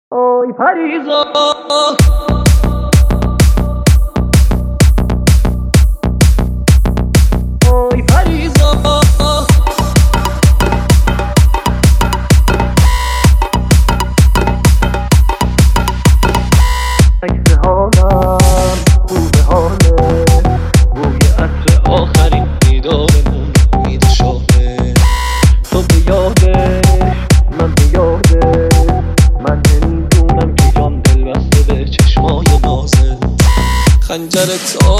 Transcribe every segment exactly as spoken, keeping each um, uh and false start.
اوی پریزا اوی پریزا عکس حالم خوب حاله بوی عطر آخرین دیدارمون میده شاهه تو به یادش من به یادش من نمیدونم که جان دل بسته به چشمای نازه خنجر تو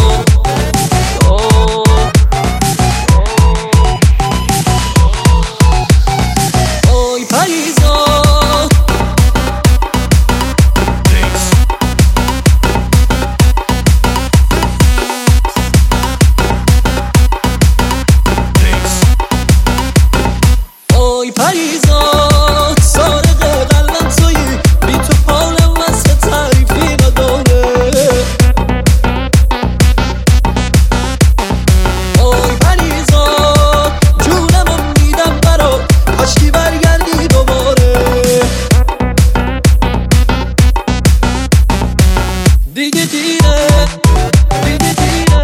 اوی پریزا اوی پریزا سارق قلبم تویی بی تو حالم واسه تعریفی نداره اوی پریزا جونمو میدم برات کاشکی برگردی دوباره دیگه دیره دیگه دیره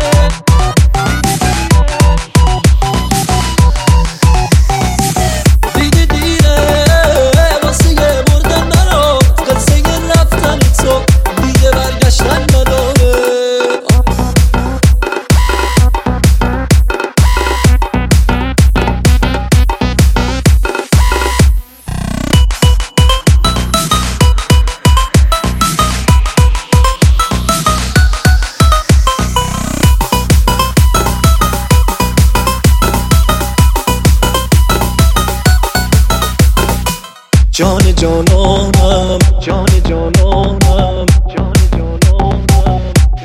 جان جانانم جان جانانم جان جانانم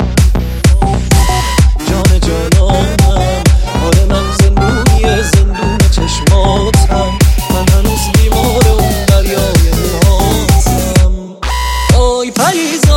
جان جانانم آره من زندونی زندون چشماتم من هنوز بیمار اون دریای موهاتم اوی پریزا